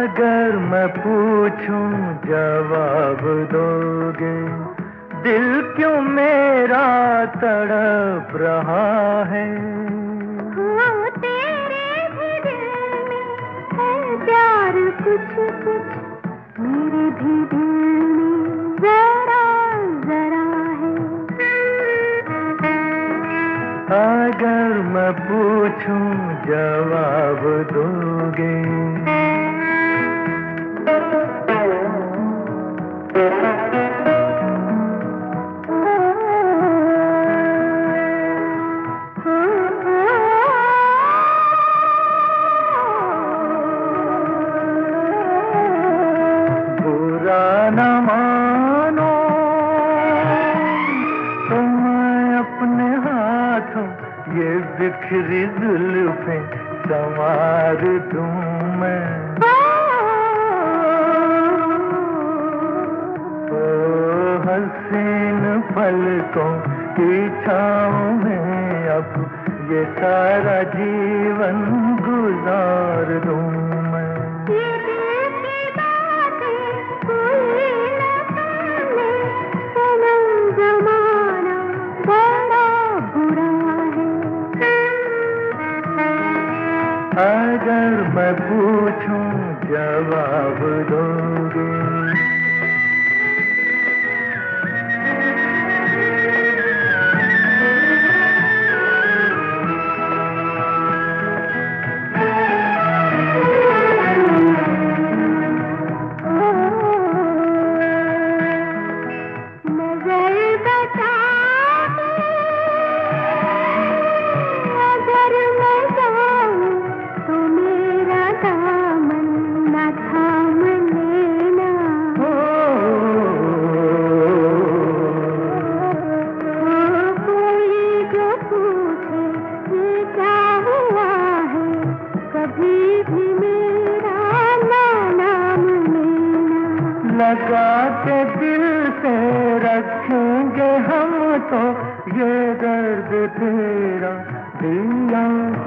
अगर मैं पूछूं जवाब दोगे, दिल क्यों मेरा तड़प रहा है। हाँ, तेरे भी दिल में है प्यार कुछ कुछ, मेरे भी दिल में जरा जरा है। अगर मैं पूछूं जवाब दोगे। बुरा न मानो तो मैं अपने हाथों ये बिखरी जुल्फें संवार दूं मैं। हसीन पलकों की छाँव में अब ये सारा जीवन गुजार दूं मैं। ये दिल की बातें कोई न सुने, सनम ज़माना बड़ा बुरा है। अगर मैं पूछूं जवाब दोगे। लगा के दिल से रखेंगे हम तो ये दर्द तेरा दिया